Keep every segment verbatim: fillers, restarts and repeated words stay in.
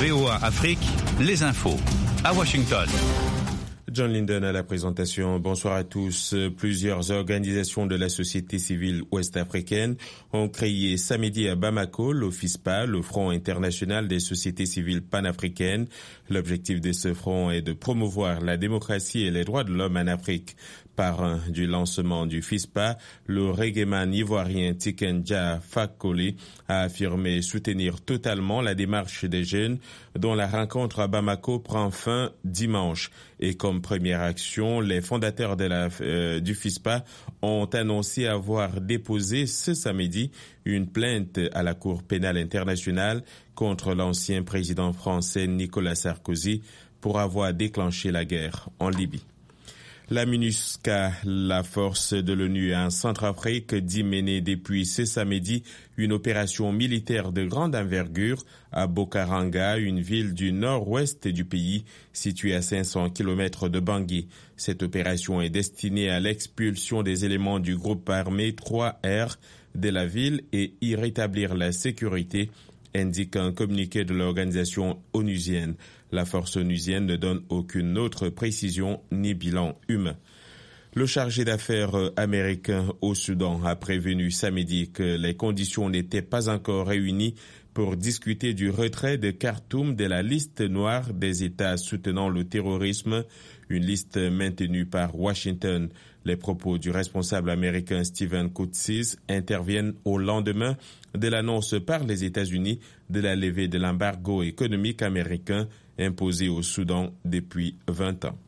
V O A Afrique, les infos. À Washington. John Linden à la présentation. Bonsoir à tous. Plusieurs organisations de la société civile ouest-africaine ont créé samedi à Bamako le FISPA, le Front international des sociétés civiles panafricaines. L'objectif de ce front est de promouvoir la démocratie et les droits de l'homme en Afrique. Parrain du lancement du FISPA, le reggaeman ivoirien Tikenja Fakoly a affirmé soutenir totalement la démarche des jeunes dont la rencontre à Bamako prend fin dimanche. Et comme première action, les fondateurs de la, euh, du FISPA ont annoncé avoir déposé ce samedi une plainte à la Cour pénale internationale contre l'ancien président français Nicolas Sarkozy pour avoir déclenché la guerre en Libye. La MINUSCA, la force de l'ONU en Centrafrique, dit mener depuis ce samedi une opération militaire de grande envergure à Bokaranga, une ville du nord-ouest du pays située à cinq cents kilomètres de Bangui. Cette opération est destinée à l'expulsion des éléments du groupe armé trois R de la ville et y rétablir la sécurité, indique un communiqué de l'organisation onusienne. La force onusienne ne donne aucune autre précision ni bilan humain. Le chargé d'affaires américain au Soudan a prévenu samedi que les conditions n'étaient pas encore réunies pour discuter du retrait de Khartoum de la liste noire des États soutenant le terrorisme, une liste maintenue par Washington. Les propos du responsable américain Stephen Coetzee interviennent au lendemain de l'annonce par les États-Unis de la levée de l'embargo économique américain imposé au Soudan depuis vingt ans.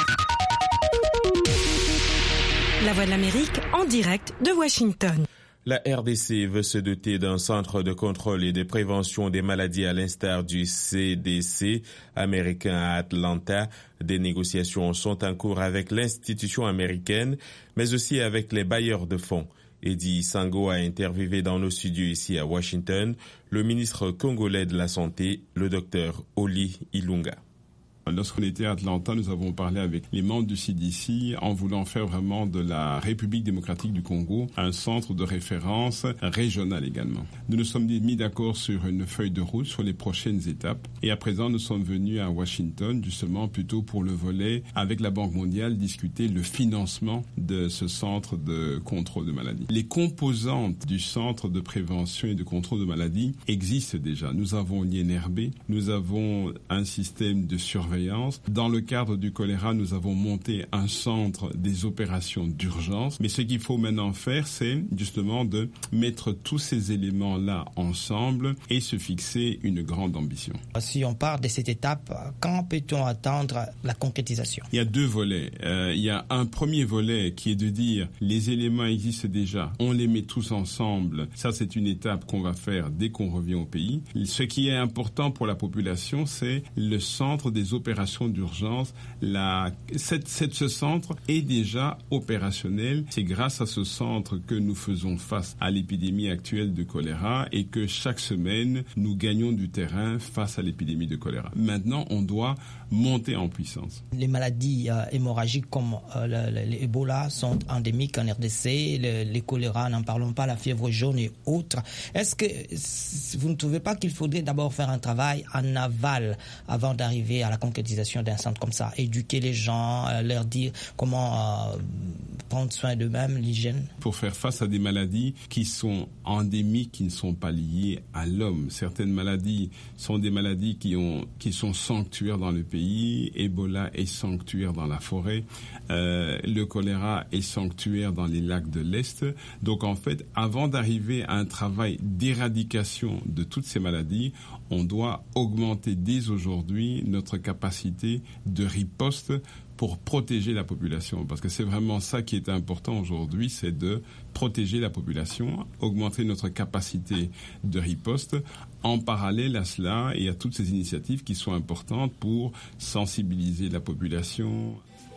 La Voix de l'Amérique en direct de Washington. La R D C veut se doter d'un centre de contrôle et de prévention des maladies à l'instar du C D C américain à Atlanta. Des négociations sont en cours avec l'institution américaine, mais aussi avec les bailleurs de fonds. Eddie Sango a interviewé dans nos studios ici à Washington le ministre congolais de la Santé, le docteur Oli Ilunga. Lorsqu'on était à Atlanta, nous avons parlé avec les membres du C D C en voulant faire vraiment de la République démocratique du Congo un centre de référence régional également. Nous nous sommes mis d'accord sur une feuille de route sur les prochaines étapes et à présent nous sommes venus à Washington justement plutôt pour le volet avec la Banque mondiale discuter le financement de ce centre de contrôle de maladies. Les composantes du centre de prévention et de contrôle de maladies existent déjà. Nous avons l'I N R B, nous avons un système de surveillance. Dans le cadre du choléra, nous avons monté un centre des opérations d'urgence. Mais ce qu'il faut maintenant faire, c'est justement de mettre tous ces éléments-là ensemble et se fixer une grande ambition. Si on part de cette étape, quand peut-on attendre la concrétisation ? Il y a deux volets. Euh, il y a un premier volet qui est de dire les éléments existent déjà, on les met tous ensemble. Ça, c'est une étape qu'on va faire dès qu'on revient au pays. Ce qui est important pour la population, c'est le centre des opérations opération d'urgence. La, cette, cette, ce centre est déjà opérationnel. C'est grâce à ce centre que nous faisons face à l'épidémie actuelle de choléra et que chaque semaine, nous gagnons du terrain face à l'épidémie de choléra. Maintenant, on doit monter en puissance. Les maladies euh, hémorragiques comme euh, l'Ebola sont endémiques en R D C, le, les choléra, n'en parlons pas, la fièvre jaune et autres. Est-ce que vous ne trouvez pas qu'il faudrait d'abord faire un travail en aval avant d'arriver à la concrétisation d'un centre comme ça, éduquer les gens, euh, leur dire comment euh, prendre soin d'eux-mêmes, l'hygiène? Pour faire face à des maladies qui sont endémiques, qui ne sont pas liées à l'homme. Certaines maladies sont des maladies qui, ont, qui sont sanctuaires dans le pays. Ebola est sanctuaire dans la forêt. Euh, le choléra est sanctuaire dans les lacs de l'Est. Donc en fait, avant d'arriver à un travail d'éradication de toutes ces maladies, on doit augmenter dès aujourd'hui notre capacité de riposte pour protéger la population. Parce que c'est vraiment ça qui est important aujourd'hui, c'est de protéger la population, augmenter notre capacité de riposte. En parallèle à cela, et à toutes ces initiatives qui sont importantes pour sensibiliser la population.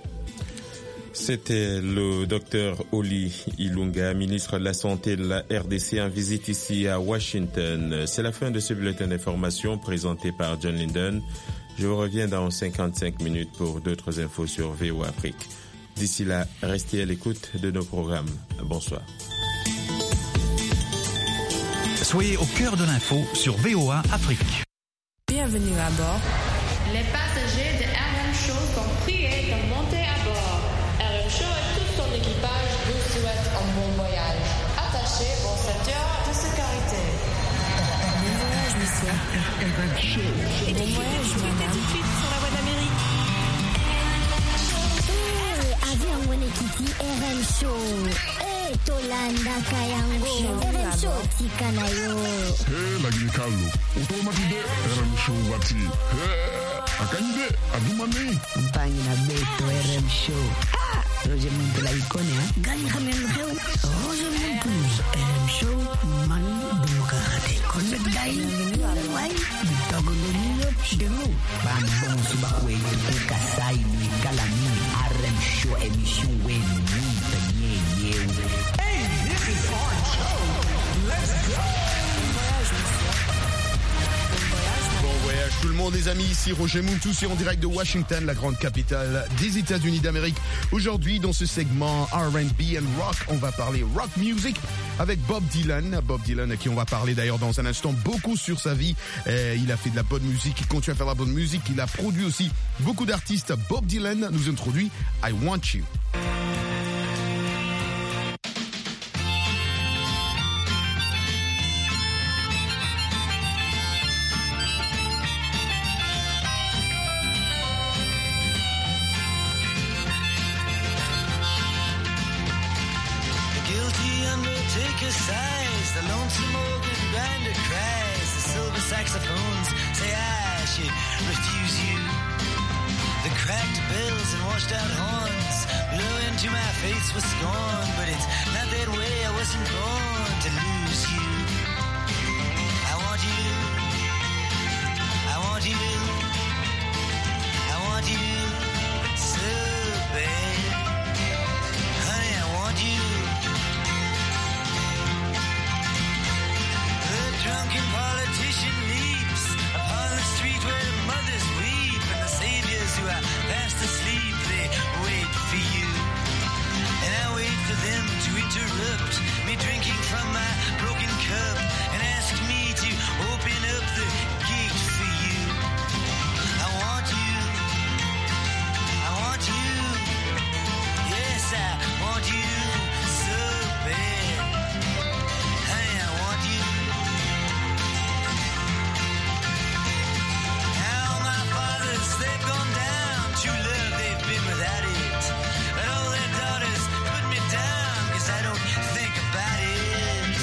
C'était le docteur Oli Ilunga, ministre de la Santé de la R D C, en visite ici à Washington. C'est la fin de ce bulletin d'information présenté par John Linden. Je vous reviens dans cinquante-cinq minutes pour d'autres infos sur V O A Afrique. D'ici là, restez à l'écoute de nos programmes. Bonsoir. Soyez au cœur de l'info sur V O A Afrique. Bienvenue à bord. Les passagers de R M Show sont priés de monter à bord. R M Show et tout son équipage vous souhaitent un bon voyage. Attachez vos ceintures de sécurité. Bon voyage, monsieur. Bon voyage, madame. Tout de suite sur la voie de l'Amérique. Avion Wenekiti R M Show. Eh, Tolanda Kayango. R M Show Tikanayo. Eh, lagi Carlo. Automatique R M Show Wati. Eh, Akande, Adumane. Compagnie na Beto R M Show. Ah, Roger Muntu la icône, hein. Gani Hamel Heu. Roger Muntu R M Show. Man Demokrate. Connect Dai. Wai. Togo Lino. Demo. Ban bon subakwe. Kasai ni Kalami. R M Show émission Wen. Ni Hey, this is our show. Let's go. Bon voyage tout le monde les amis, ici Roger Muntu en direct de Washington, la grande capitale des États-Unis d'Amérique. Aujourd'hui dans ce segment R and B and rock, on va parler rock music avec Bob Dylan. Bob Dylan à qui on va parler d'ailleurs dans un instant beaucoup sur sa vie. Euh, il a fait de la bonne musique, il continue à faire de la bonne musique, il a produit aussi beaucoup d'artistes. Bob Dylan nous introduit I Want You. Sighs, the lonesome organ grinder cries, the silver saxophones say I should refuse you. The cracked bells and washed out horns blow into my face with scorn, but it's not that way, I wasn't born to lose you. I want you, I want you, I want you so bad. Honey, I want you. Drunken politician leaps upon the street where mothers weep, and the saviors who are fast asleep, they wait for you. And I wait for them to interrupt me drinking from my broken cup and ask me to open up the gate for you. I want you, I want you, yes I want you so bad. Honey, I want you. They've gone down, true love they've been without it, but all their daughters put me down, cause I don't think about it.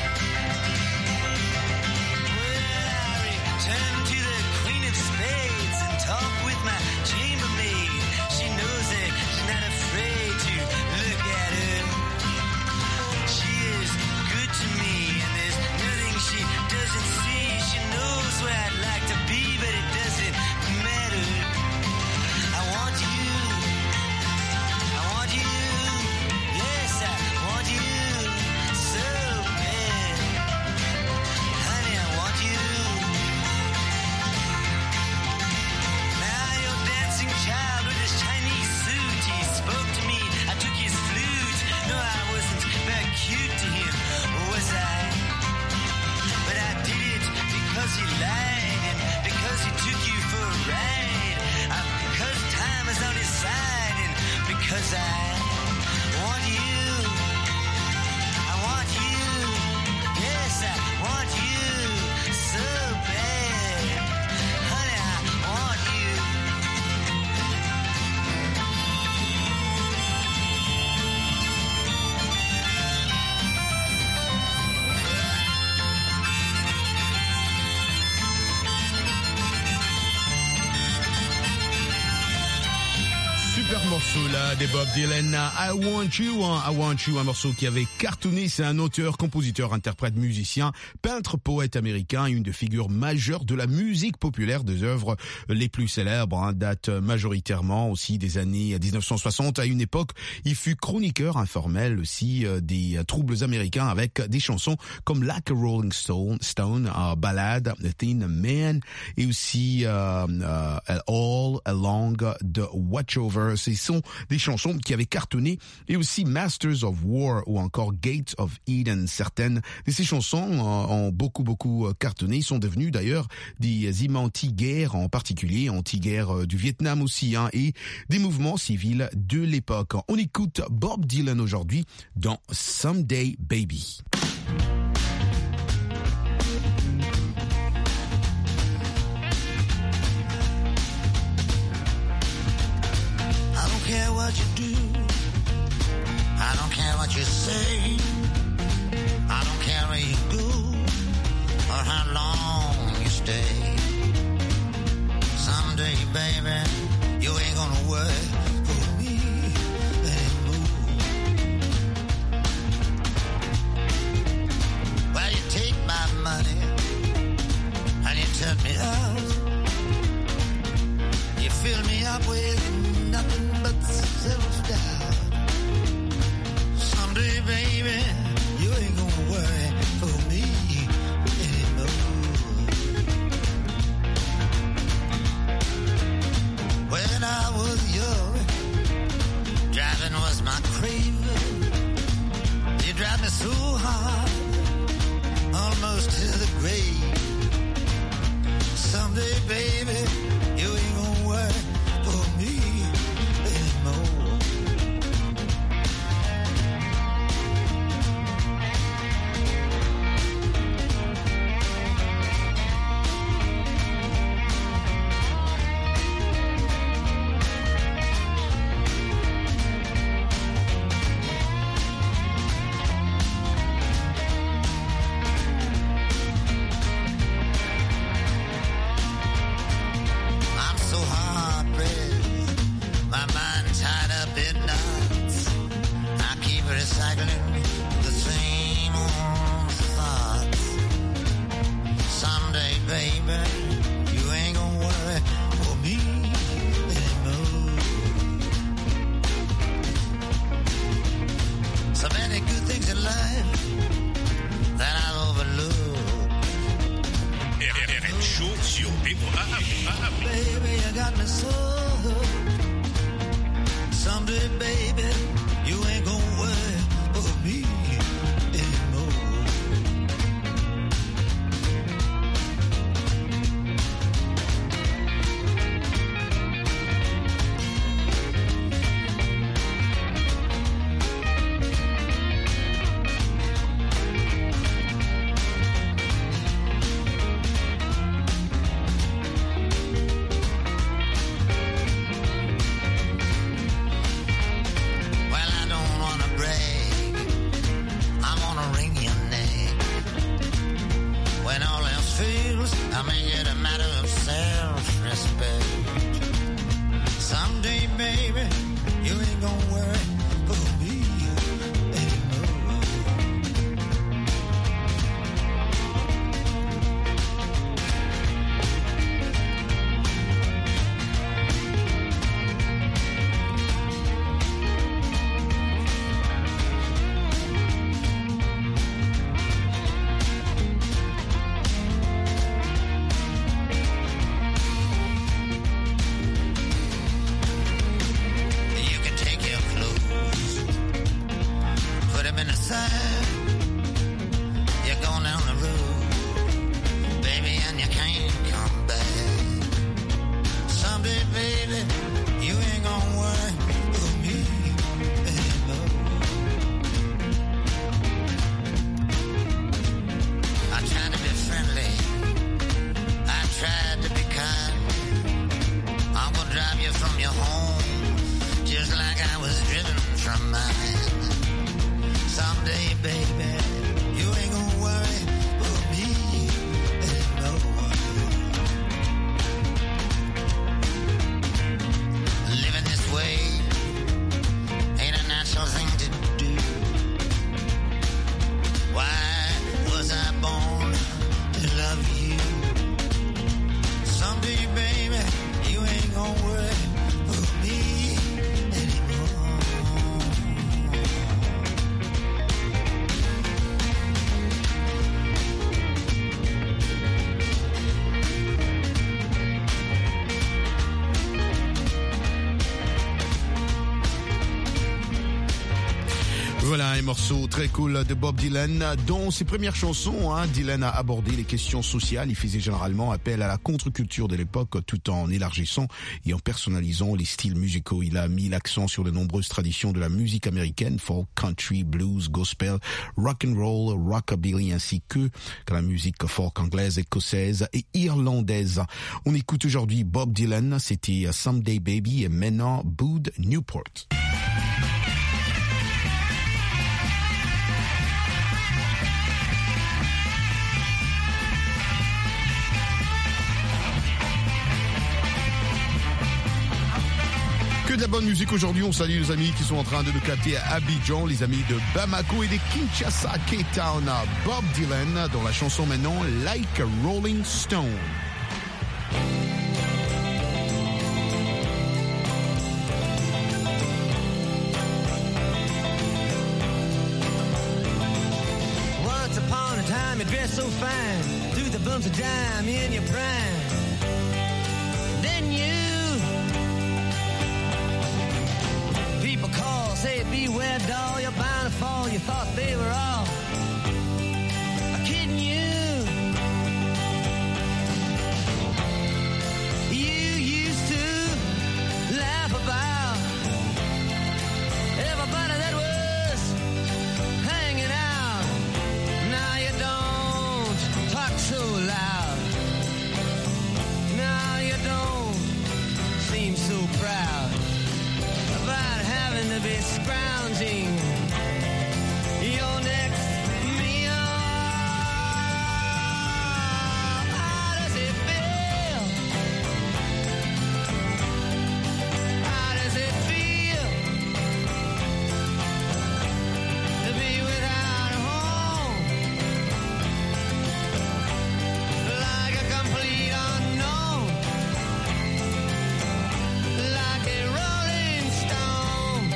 Well, I return to the Queen of Spades and talk with my chambermaid. She knows that she's not afraid to look at her. She is good to me and there's nothing she doesn't see. She knows where I'd like to be, but it doesn't matter. I want you, I want you, yes I want you so bad. Honey, I want you. Now your dancing child with his Chinese suit, he spoke to me, I took his flute. No, I wasn't very cute to him, was I? But I did it because he lied and because he took you for a ride. Uh, because time is on his side and because I want you. I want you. Yes, I want you so bad. Honey, I want you. Super morceau là des Bob Dylan, I Want You, hein, I Want You, un morceau qui avait cartonné. C'est un auteur, compositeur, interprète, musicien, peintre, poète américain, une des figures majeures de la musique populaire. Des œuvres les plus célèbres hein, datent majoritairement aussi des années dix-neuf cent soixante. À une époque, il fut chroniqueur informel aussi euh, des troubles américains avec des chansons comme Like a Rolling Stone, Stone uh, Ballad, The Thin Man et aussi euh, euh, All Along the Watchover. C'est sont des chansons qui avaient cartonné, et aussi Masters of War ou encore Gates of Eden. Certaines de ces chansons ont beaucoup, beaucoup cartonné. Ils sont devenus d'ailleurs des hymnes anti-guerre, en particulier anti-guerre du Vietnam aussi, hein, et des mouvements civils de l'époque. On écoute Bob Dylan aujourd'hui dans Someday Baby. I don't care what you do, I don't care what you say, I don't care where you go or how long you stay. Someday, baby, you ain't gonna worry for me anymore. Well, you take my money and you turn me out. You fill me up with nothing but self-doubt. Someday, baby, you ain't gonna worry for me anymore. When I was young, driving was my craving. You drive me so hard, almost to the grave. Someday, baby, you ain't gonna worry for me anymore. Voilà un morceau très cool de Bob Dylan. Dans ses premières chansons, hein, Dylan a abordé les questions sociales. Il faisait généralement appel à la contre-culture de l'époque tout en élargissant et en personnalisant les styles musicaux. Il a mis l'accent sur de nombreuses traditions de la musique américaine, folk, country, blues, gospel, rock and roll, rockabilly, ainsi que, que la musique folk anglaise, écossaise et irlandaise. On écoute aujourd'hui Bob Dylan, c'était Someday Baby et maintenant Bud Newport. Que de la bonne musique aujourd'hui. On salue les amis qui sont en train de nous capter à Abidjan, les amis de Bamako et de Kinshasa, Cape Town. Bob Dylan dans la chanson maintenant Like a Rolling Stone. Once upon a time you dressed so fine, threw the bumps of dime in your prime. Then you people call, say beware doll, you're bound to fall. You thought they were all kidding you. You used to laugh about everybody that was hanging out. Now you don't talk so loud. Now you don't seem so proud about having to be scrounging your next meal. How does it feel? How does it feel to be without a home? Like a complete unknown, like a rolling stone.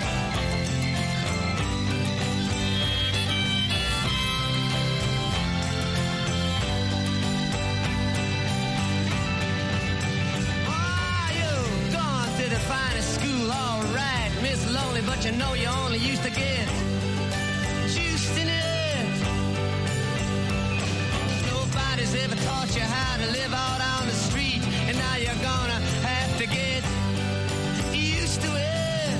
Oh, you've gone to the finest school, all right, Miss Lonely, but you know you only used to get juiced in it. Nobody's ever taught you how to live out on the street, and now you're gonna have to get used to it.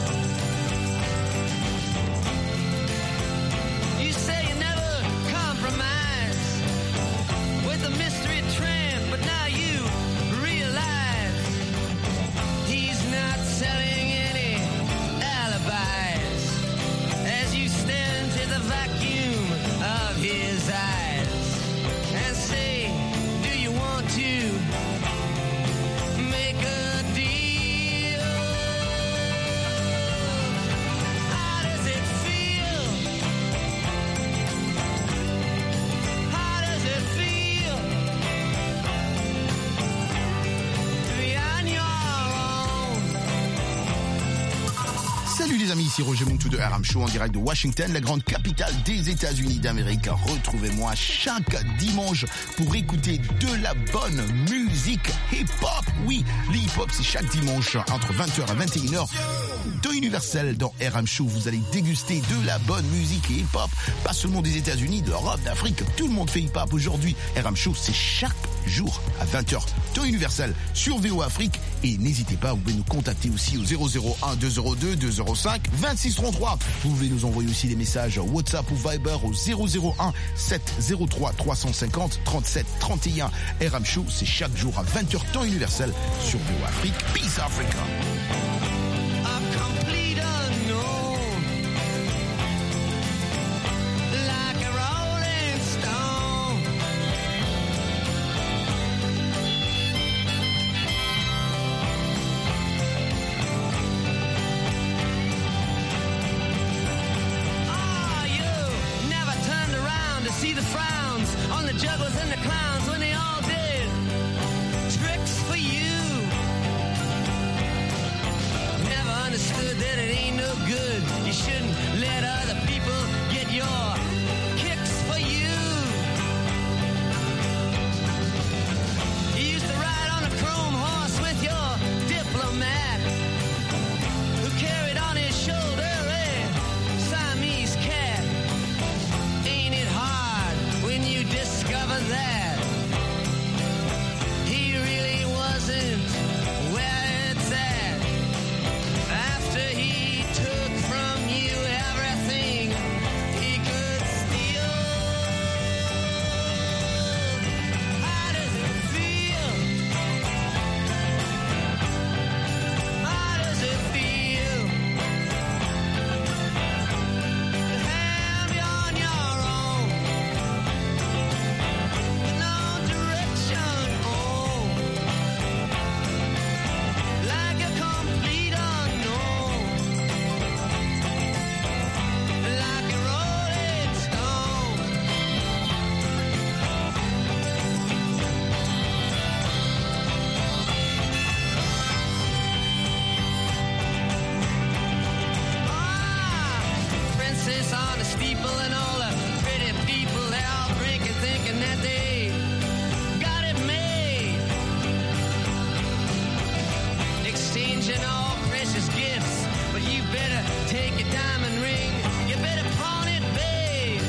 You say you never compromise with a mystery tramp, but now you realize he's not selling any alibis as you stare into the vacuum of his eyes and say, do you want to make a deal? How does it feel? How does it feel to be on your own? Salut les amis, ici Roger Montou de R M Show en direct de Washington, la grande capitale des États-Unis d'Amérique. Retrouvez-moi chaque dimanche pour écouter de la bonne musique hip-hop. Oui, le hip-hop c'est chaque dimanche entre vingt heures à vingt et une heures. De Universel dans R M Show, vous allez déguster de la bonne musique hip-hop, pas seulement des États-Unis, d'Europe, d'Afrique, tout le monde fait hip-hop aujourd'hui. R M Show c'est chaque jour à vingt heures. Temps Universel sur V O Afrique. Et n'hésitez pas, vous pouvez nous contacter aussi au zéro zéro un deux zéro deux deux zéro cinq vingt-six trente-trois. Vous pouvez nous envoyer aussi des messages WhatsApp ou Viber au zéro zéro un sept zéro trois trois cent cinquante trente-sept trente et un. R M Show, c'est chaque jour à vingt heures temps universel sur V O Afrique. Peace Africa. A complete unknown, like a rolling stone. Oh, you never turned around to see the frowns on the jugglers and the clowns when they all did tricks for you. exchanging all precious gifts. But you better take your diamond ring, you better pawn it, babe.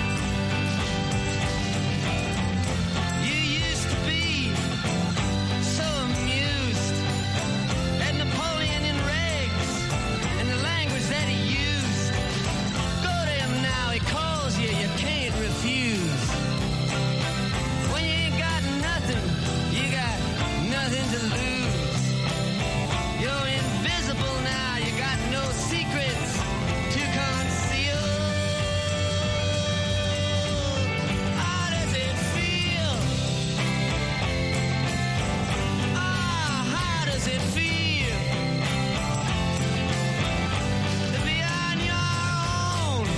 You used to be so amused at Napoleon in rags and the language that he used. Go to him now, he calls you, you can't refuse. When you ain't got nothing, you got nothing to lose. You're invisible now, you got no secrets to conceal. How does it feel? Ah, how does it feel to be on your own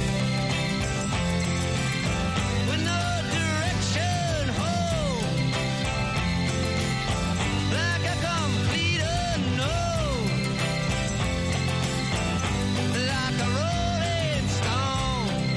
with no direction home, like a complete unknown, like a rolling stone?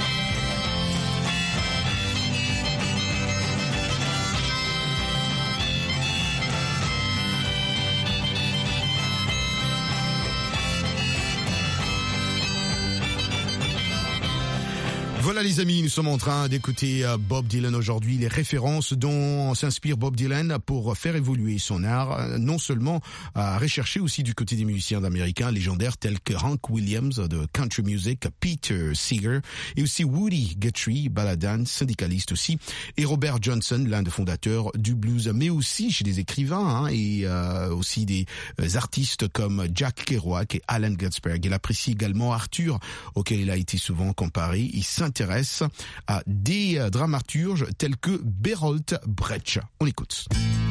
Voilà les amis, nous sommes en train d'écouter euh, Bob Dylan aujourd'hui, les références dont s'inspire Bob Dylan pour faire évoluer son art, euh, non seulement à rechercher aussi du côté des musiciens américains légendaires tels que Hank Williams de country music, Peter Seeger et aussi Woody Guthrie, balladan, syndicaliste aussi, et Robert Johnson, l'un des fondateurs du blues, mais aussi chez des écrivains hein, et euh, aussi des euh, artistes comme Jack Kerouac et Allen Ginsberg. Il apprécie également Arthur, auquel il a été souvent comparé. Il s'intéresse à des dramaturges tels que Bertolt Brecht. On écoute.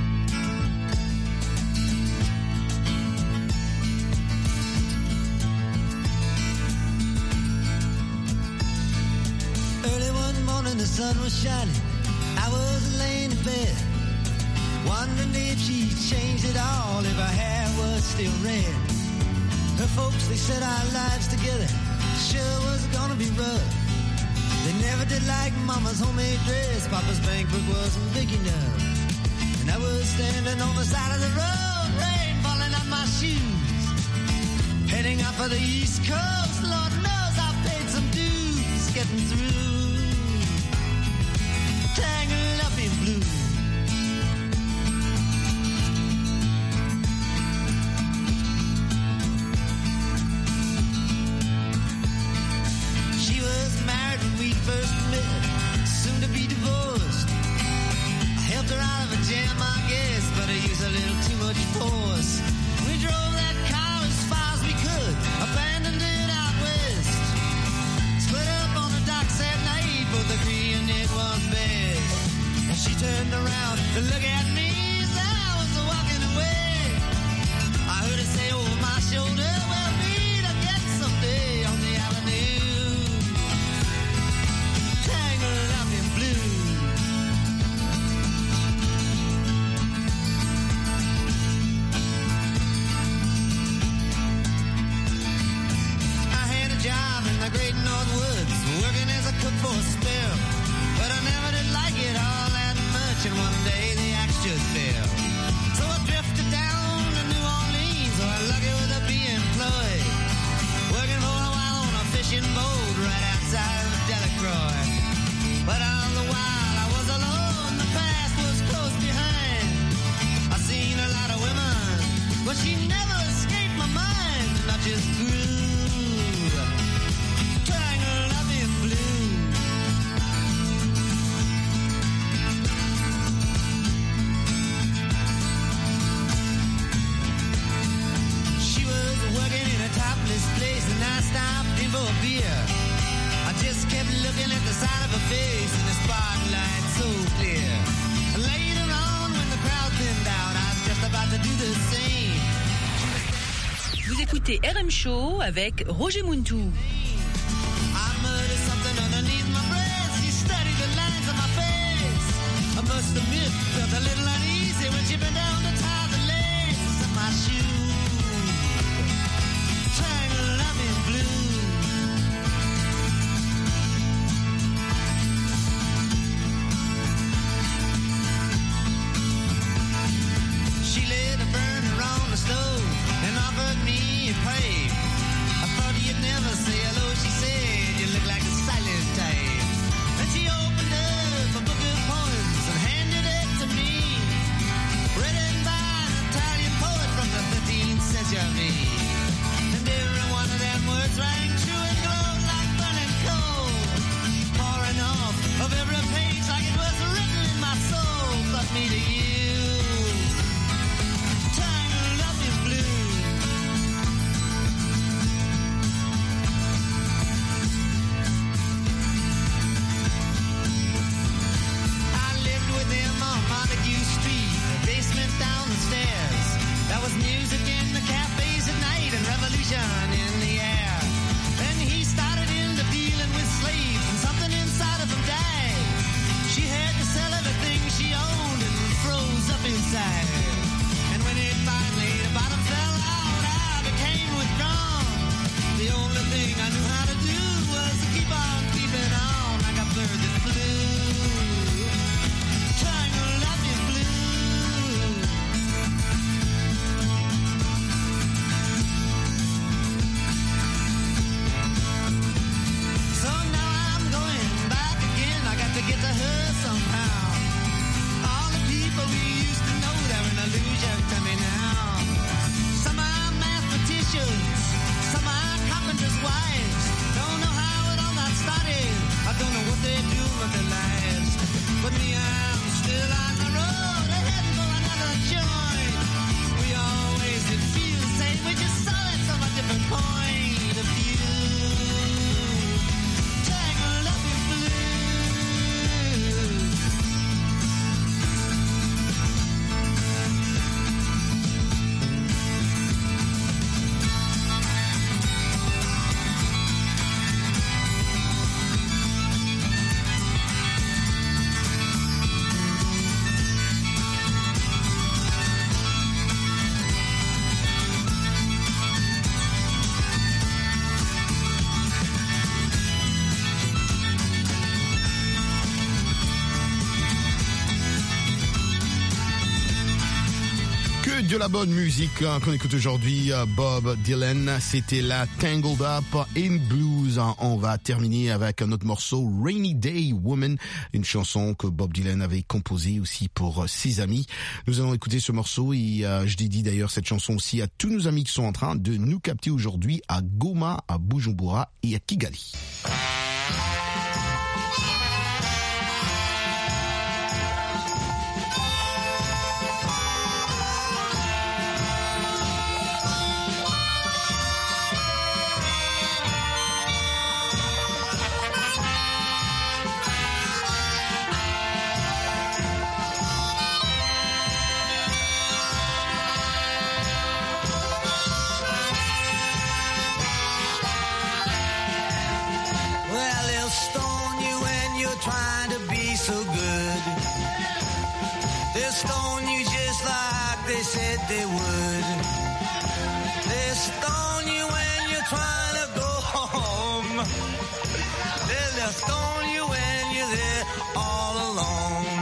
Early one morning the sun was shining, I was laying in bed, wondering if she changed it all, if her hair was still red. Her folks, they said our lives together sure was gonna be rough. They never did like Mama's homemade dress, Papa's bank book wasn't big enough. And I was standing on the side of the road, rain falling on my shoes, heading up for the East Coast. Lord knows I paid some dues getting through, tangled up in blue. She was married when we first met, soon to be divorced. I helped her out of a jam, I guess, but I used a little too much force. We drove that car as far as we could, abandoned it out west. Split up on the docks at night, both agreeing it was best. And she turned around to look at me as I was walking away. I heard her say over my shoulder, we'll meet again someday on the avenue, tangled up in blue. I had a job in the great North Woods, working as a cook for a spell, but I never did like it all that much, and one day the axe just fell. So I drifted down to New Orleans, so I lucky with a be employed, working for a while on a fishing boat right outside of Delacroix. But all the while I was alone, the past was close behind. I seen a lot of women, but she never escaped my mind, and I just grew tangled up in blue. She was working in a topless place, and I stopped in for a beer. I just kept looking at the side of her face in the spotlight so clear. And later on, when the crowd thinned out, I was just about to do the same. Vous écoutez R M Show avec Roger Muntou. I murdered something underneath my breath. She studied the lines of my face. I must admit, felt a little uneasy when she bent down to tie the laces of my shoe, tangled up in blue. She laid a burner on the stove and offered me rang true and glowed like burning coal. Pouring off of every page like it was written in my soul. But me to you, tangled up in blue. I lived with him on Montague Street, the basement down the stairs. There was music in the cafes at night and revolution in the air. Then he started into dealing with slaves and something inside of him died. She had to sell everything she owned and froze up inside. And when it finally, the bottom fell out, I became withdrawn. The only thing I knew how to do was to keep on keeping on like a bird that flew. Tangled up in blue. So now I'm going back again. I got to get to her somehow. All the people we used to know, they're an illusion to me now. Some are mathematicians, some are carpenters' wives. Don't know how it all got started. I don't know what they do with their lives. But me, I'm still on the road, heading for another joint. We always did feel the same. We just saw it from a different point of view. Tangled up in blue. Que de la bonne musique hein, qu'on écoute aujourd'hui, euh, Bob Dylan, c'était la Tangled Up in Blues. Hein. On va terminer avec un autre morceau, Rainy Day Woman, une chanson que Bob Dylan avait composée aussi pour euh, ses amis. Nous allons écouter ce morceau et euh, je dédie d'ailleurs cette chanson aussi à tous nos amis qui sont en train de nous capter aujourd'hui à Goma, à Bujumbura et à Kigali. Well, they'll stone you when you're trying to be so good. They'll stone you just like they said they would. They'll stone you when you're trying to go home. They'll stone you when you're there all alone.